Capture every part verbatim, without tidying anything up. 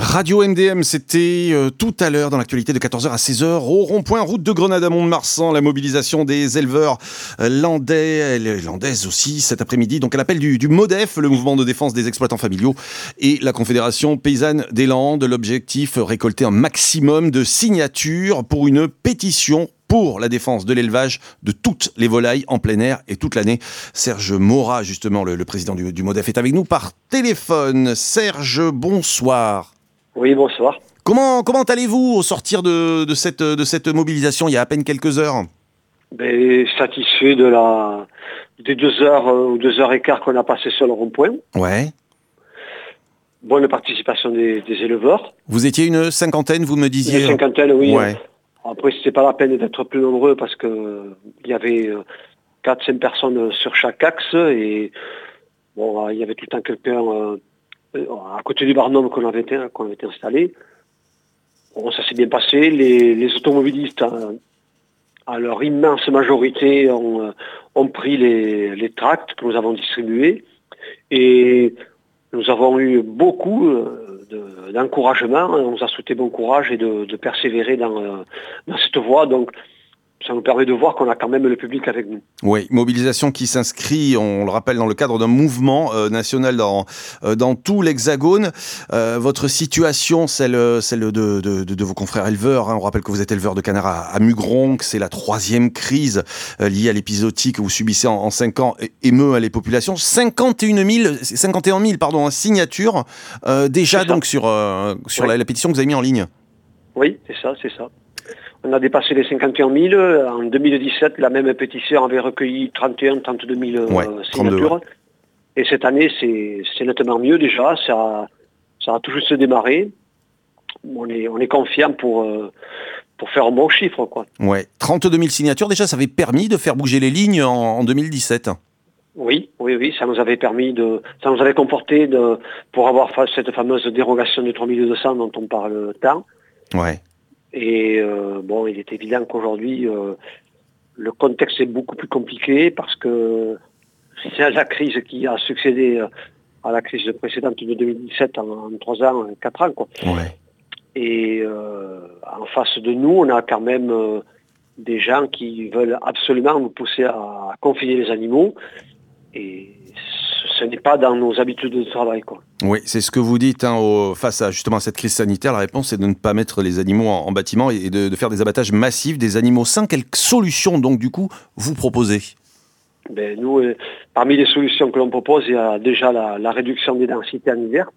Radio M D M, c'était euh, tout à l'heure dans l'actualité de quatorze heures à seize heures au rond-point route de Grenade à Mont-de-Marsan, la mobilisation des éleveurs euh, landais, et landaises aussi cet après-midi, donc à l'appel du, du MODEF, le mouvement de défense des exploitants familiaux, et la Confédération paysanne des Landes. L'objectif, récolter un maximum de signatures pour une pétition pour la défense de l'élevage de toutes les volailles en plein air et toute l'année. Serge Morat, justement, le, le président du, du MODEF, est avec nous par téléphone. Serge, bonsoir. Oui, bonsoir. Comment, comment allez-vous au sortir de, de, cette, de cette mobilisation il y a à peine quelques heures? Ben, satisfait de la, des deux heures ou deux heures et quart qu'on a passé sur le rond-point. Ouais. Bonne participation des, des éleveurs. Vous étiez une cinquantaine, vous me disiez? Une cinquantaine, oui. Ouais. Après, c'était pas la peine d'être plus nombreux parce que il y avait quatre cinq personnes sur chaque axe et bon, il y avait tout le temps quelqu'un euh, à côté du barnum qu'on avait, qu'on avait installé. Bon, ça s'est bien passé. Les, les automobilistes, à, à leur immense majorité, ont, ont pris les, les tracts que nous avons distribués. Et nous avons eu beaucoup de, d'encouragement. On nous a souhaité bon courage et de, de persévérer dans, dans cette voie. Donc, ça nous permet de voir qu'on a quand même le public avec nous. Oui, mobilisation qui s'inscrit, on le rappelle, dans le cadre d'un mouvement euh, national dans, euh, dans tout l'Hexagone. Euh, votre situation, celle, celle de, de, de, de vos confrères éleveurs, hein, on rappelle que vous êtes éleveur de canards à, à Mugron, que c'est la troisième crise euh, liée à l'épizootie que vous subissez en, en cinq ans, émeut à les populations. cinquante et un mille, cinquante et un mille pardon, hein, signatures euh, déjà donc sur, euh, sur oui. la, la pétition que vous avez mis en ligne. Oui, c'est ça, c'est ça. On a dépassé les cinquante et un mille. En deux mille dix-sept, la même pétition avait recueilli trente et un à trente-deux mille ouais, signatures. trente-deux. Et cette année, c'est, c'est nettement mieux déjà. Ça, ça a tout juste démarré. On est, on est confiant pour, pour faire un bon chiffre, quoi. Ouais. trente-deux mille signatures, déjà, ça avait permis de faire bouger les lignes en, en deux mille dix-sept. Oui, oui, oui, ça nous avait permis de, ça nous avait comporté de, pour avoir cette fameuse dérogation des trois mille deux cents dont on parle tant. Ouais. Et euh, bon, il est évident qu'aujourd'hui, euh, le contexte est beaucoup plus compliqué parce que c'est la crise qui a succédé à la crise précédente de deux mille dix-sept en, en trois ans, quatre ans, quoi. Ouais. Et euh, en face de nous, on a quand même euh, des gens qui veulent absolument nous pousser à, à confiner les animaux. Et ce n'est pas dans nos habitudes de travail, quoi. Oui, c'est ce que vous dites hein, au, face à justement à cette crise sanitaire. La réponse, c'est de ne pas mettre les animaux en, en bâtiment et de, de faire des abattages massifs des animaux sains. Quelles solutions, donc, du coup, vous proposez? Ben, nous, euh, parmi les solutions que l'on propose, il y a déjà la, la réduction des densités en hiver.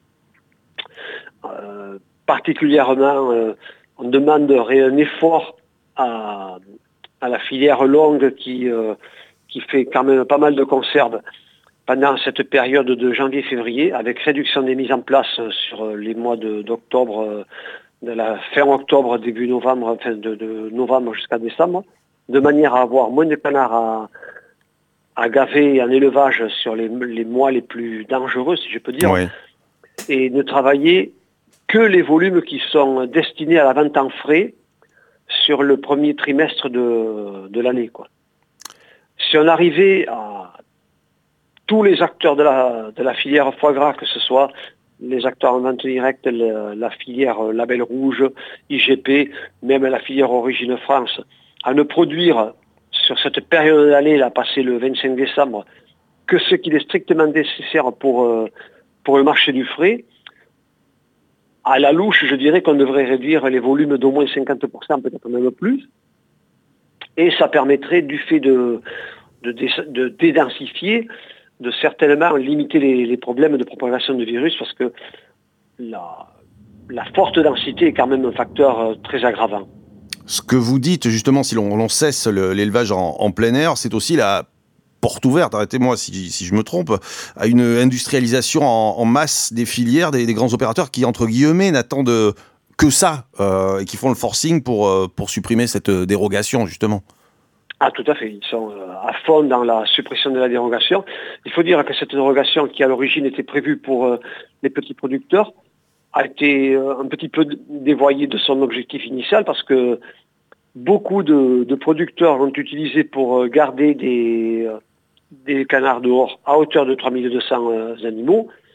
Euh, particulièrement, euh, on demanderait un effort à, à la filière longue qui, euh, qui fait quand même pas mal de conserves pendant cette période de janvier-février, avec réduction des mises en place sur les mois de, d'octobre, de la fin octobre, début novembre, enfin de, de novembre jusqu'à décembre, de manière à avoir moins de canards à, à gaver en élevage sur les, les mois les plus dangereux, si je peux dire, oui. Et ne travailler que les volumes qui sont destinés à la vente en frais sur le premier trimestre de, de l'année, quoi. Si on arrivait à tous les acteurs de la, de la filière foie gras, que ce soit les acteurs en vente directe, la, la filière label rouge, I G P, même la filière Origine France, à ne produire sur cette période d'année, là, passé le vingt-cinq décembre, que ce qu'il est strictement nécessaire pour, euh, pour le marché du frais, à la louche, je dirais qu'on devrait réduire les volumes d'au moins cinquante pour cent, peut-être même plus, et ça permettrait, du fait de, de, de dédensifier, de certainement limiter les, les problèmes de propagation de virus, parce que la, la forte densité est quand même un facteur euh, très aggravant. Ce que vous dites, justement, si l'on, l'on cesse le, l'élevage en, en plein air, c'est aussi la porte ouverte, arrêtez-moi si, si je me trompe, à une industrialisation en, en masse des filières, des, des grands opérateurs qui, entre guillemets, n'attendent que ça, euh, et qui font le forcing pour, euh, pour supprimer cette dérogation, justement. Ah, tout à fait. Ils sont à fond dans la suppression de la dérogation. Il faut dire que cette dérogation, qui à l'origine était prévue pour les petits producteurs, a été un petit peu dévoyée de son objectif initial parce que beaucoup de, de producteurs l'ont utilisé pour garder des, des canards dehors à hauteur de trois mille deux cents animaux.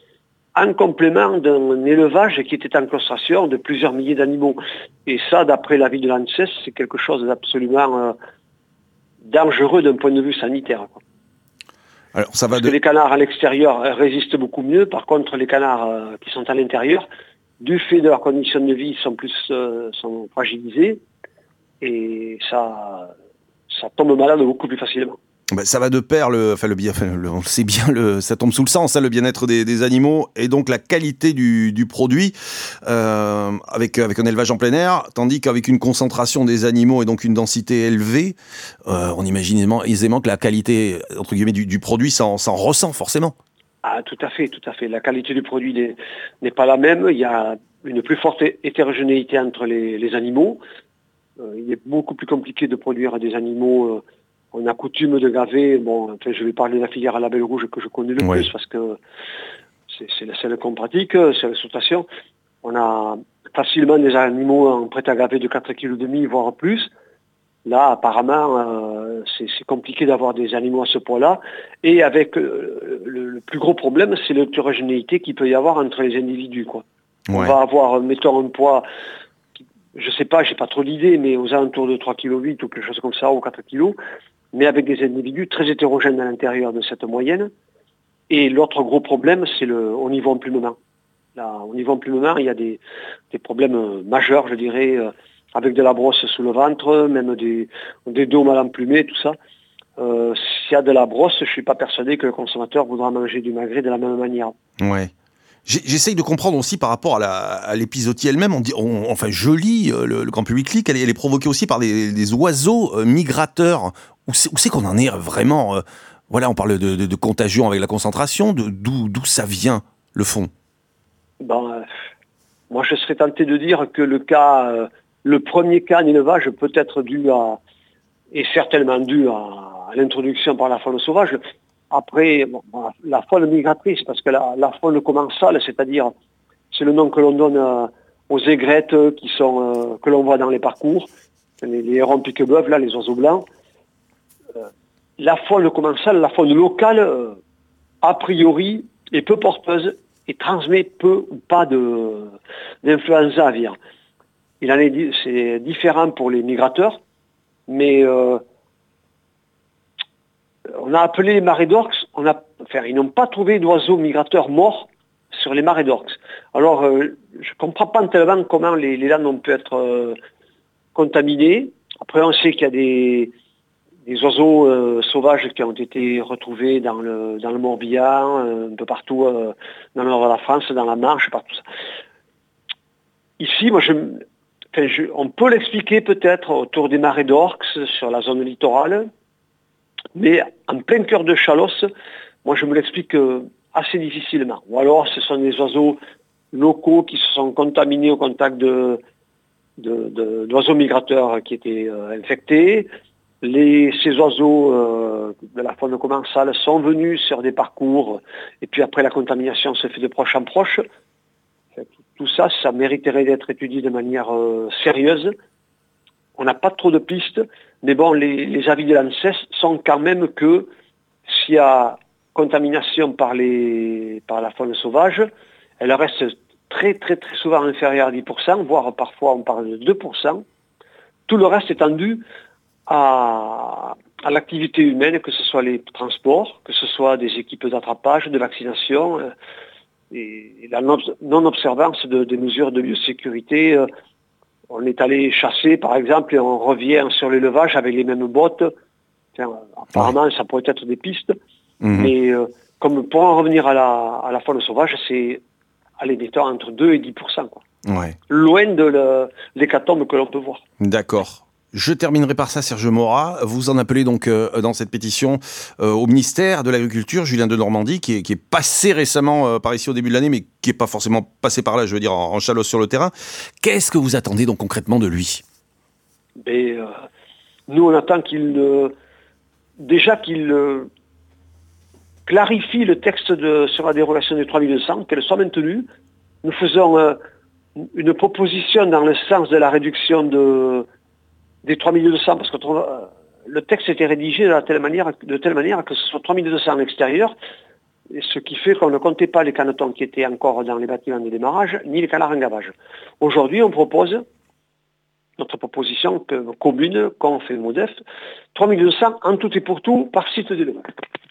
en complément d'un élevage qui était en claustration de plusieurs milliers d'animaux. Et ça, d'après l'avis de l'ANSES, c'est quelque chose d'absolument euh, dangereux d'un point de vue sanitaire, quoi. Alors, ça va Parce de... que les canards à l'extérieur résistent beaucoup mieux. Par contre, les canards euh, qui sont à l'intérieur, du fait de leurs conditions de vie, sont plus euh, sont fragilisés et ça, ça tombe malade beaucoup plus facilement. Ben, ça va de pair, le, enfin le bien, enfin, le, on le sait bien, le, ça tombe sous le sens, hein, le bien-être des, des animaux et donc la qualité du, du produit euh, avec, avec un élevage en plein air, tandis qu'avec une concentration des animaux et donc une densité élevée, euh, on imagine aisément, aisément que la qualité entre guillemets du, du produit s'en, s'en ressent forcément. Ah, tout à fait, tout à fait. La qualité du produit n'est, n'est pas la même. Il y a une plus forte hétérogénéité entre les, les animaux. Euh, il est beaucoup plus compliqué de produire des animaux. Euh, on a coutume de gaver. Bon, enfin, je vais parler de la filière à label rouge que je connais le Oui. plus parce que c'est, c'est la seule qu'on pratique, c'est l'exploitation. On a facilement des animaux en prêt à gaver de quatre virgule cinq kilos, voire plus. Là, apparemment, euh, c'est, c'est compliqué d'avoir des animaux à ce poids-là. Et avec euh, le, le plus gros problème, c'est l'hétérogénéité qu'il peut y avoir entre les individus, quoi. Ouais. On va avoir, mettons, un poids, je sais pas, j'ai pas trop d'idées, mais aux alentours de trois virgule huit kilos ou quelque chose comme ça, ou quatre kilos, mais avec des individus très hétérogènes à l'intérieur de cette moyenne. Et l'autre gros problème, c'est le au niveau emplumement. Là, au niveau emplumement, il y a des, des problèmes majeurs, je dirais, euh, avec de la brosse sous le ventre, même des, des dos mal emplumés, tout ça. Euh, s'il y a de la brosse, je ne suis pas persuadé que le consommateur voudra manger du magret de la même manière. Ouais. J'essaye de comprendre aussi par rapport à, la, à l'épizootie elle-même. On dit, on, enfin, je lis, le, le grand public lit qu'elle est, elle est provoquée aussi par des, des oiseaux euh, migrateurs. Où c'est, où c'est qu'on en est vraiment euh, voilà, on parle de, de, de contagion avec la concentration. De, d'où, d'où ça vient, le fond? Ben, euh, moi, je serais tenté de dire que le cas... Euh, Le premier cas d'élevage peut être dû à, est certainement dû à, à l'introduction par la faune sauvage. Après, bon, la faune migratrice, parce que la, la faune commensale, c'est-à-dire, c'est le nom que l'on donne euh, aux aigrettes qui sont, euh, que l'on voit dans les parcours, les, les hérons pique-bœufs, là, les oiseaux blancs. Euh, la faune commensale, la faune locale, euh, a priori, est peu porteuse et transmet peu ou pas de, d'influenza aviaire. Il en est, c'est différent pour les migrateurs, mais euh, on a appelé les marais d'orques, on a, enfin, ils n'ont pas trouvé d'oiseaux migrateurs morts sur les marais d'orques. Alors, euh, je ne comprends pas tellement comment les, les landes ont pu être euh, contaminées. Après, on sait qu'il y a des, des oiseaux euh, sauvages qui ont été retrouvés dans le, dans le Morbihan, euh, un peu partout euh, dans le nord de la France, dans la Manche, partout ça. Ici, moi, je... Enfin, je, on peut l'expliquer peut-être autour des marais d'orques, sur la zone littorale, mais en plein cœur de Chalosse, moi je me l'explique assez difficilement. Ou alors ce sont des oiseaux locaux qui se sont contaminés au contact de, de, de, d'oiseaux migrateurs qui étaient euh, infectés. Les, ces oiseaux euh, de la faune commensale sont venus sur des parcours, et puis après la contamination se fait de proche en proche. Tout ça, ça mériterait d'être étudié de manière euh, sérieuse. On n'a pas trop de pistes, mais bon, les, les avis de l'ANSES sont quand même que s'il y a contamination par, les, par la faune sauvage, elle reste très très très souvent inférieure à dix pour cent, voire parfois on parle de deux pour cent. Tout le reste étant dû à, à l'activité humaine, que ce soit les transports, que ce soit des équipes d'attrapage, de vaccination, euh, et la non-observance de, des mesures de biosécurité. Euh, on est allé chasser, par exemple, et on revient sur l'élevage avec les mêmes bottes. Enfin, apparemment, ouais. Ça pourrait être des pistes. Mmh. Mais euh, comme pour en revenir à la, à la faune sauvage, c'est, allez, mettons, entre deux et dix pour cent, quoi. Ouais. Loin de le, l'hécatombe que l'on peut voir. D'accord. Je terminerai par ça, Serge Morat. Vous en appelez donc euh, dans cette pétition euh, au ministère de l'Agriculture, Julien Denormandie, qui est, qui est passé récemment euh, par ici au début de l'année, mais qui n'est pas forcément passé par là, je veux dire, en, en Chalosse sur le terrain. Qu'est-ce que vous attendez donc concrètement de lui ? Et, euh, nous, on attend qu'il... Euh, déjà qu'il euh, clarifie le texte de, sur la dérogation des trois mille deux cents, qu'elle soit maintenue. Nous faisons euh, une proposition dans le sens de la réduction de... des trois mille deux cents, parce que euh, le texte était rédigé de telle manière, de telle manière que ce soit trois mille deux cents à l'extérieur, Et ce qui fait qu'on ne comptait pas les canetons qui étaient encore dans les bâtiments de démarrage, ni les canards en gavage. Aujourd'hui, on propose, notre proposition que, commune, qu'on fait le MODEF, trois mille deux cents en tout et pour tout par site d'élevage.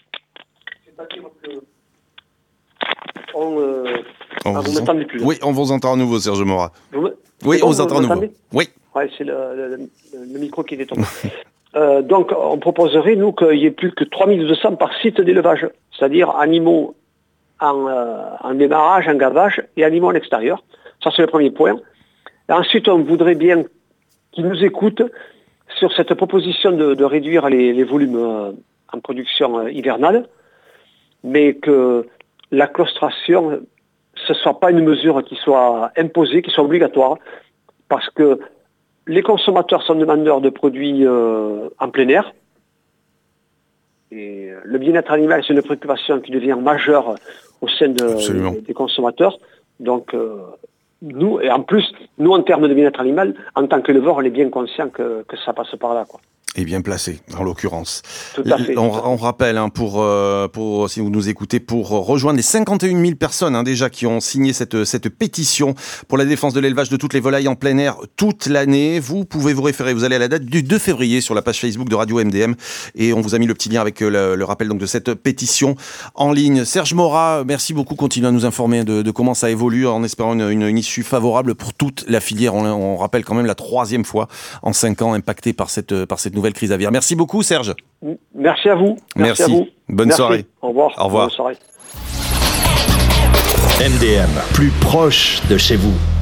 On, euh, on ah, vous vous m'entendez plus. Oui, on vous entend à nouveau, Serge Morat. Vous oui, bon, on vous entend à nouveau. Oui. Ouais, c'est le, le, le micro qui est tombé. euh, donc, on proposerait, nous, qu'il n'y ait plus que trois mille deux cents par site d'élevage, c'est-à-dire animaux en, euh, en démarrage, en gavage et animaux à l'extérieur. Ça, c'est le premier point. Et ensuite, on voudrait bien qu'ils nous écoutent sur cette proposition de, de réduire les, les volumes euh, en production euh, hivernale, mais que la claustration, ce ne soit pas une mesure qui soit imposée, qui soit obligatoire, parce que les consommateurs sont demandeurs de produits euh, en plein air. Et le bien-être animal, c'est une préoccupation qui devient majeure au sein de, des consommateurs. Donc, euh, nous, et en plus, nous, en termes de bien-être animal, en tant qu'éleveur, on est bien conscient que, que ça passe par là, quoi. Et bien placé, en l'occurrence. Tout à fait. On, on rappelle, hein, pour, euh, pour, si vous nous écoutez, pour rejoindre les cinquante et une mille personnes hein, déjà qui ont signé cette, cette pétition pour la défense de l'élevage de toutes les volailles en plein air toute l'année. Vous pouvez vous référer, vous allez à la date du deux février sur la page Facebook de Radio M D M et on vous a mis le petit lien avec le, le rappel donc, de cette pétition en ligne. Serge Morat, merci beaucoup, continuez à nous informer de, de comment ça évolue en espérant une, une, une issue favorable pour toute la filière. On, on rappelle quand même la troisième fois en cinq ans impactée par cette, par cette nouvelle crise aviaire. Merci beaucoup, Serge. Merci à vous. Merci. Merci à vous. Bonne Merci. soirée. Au revoir. Au revoir. Bonne soirée. M D M, plus proche de chez vous.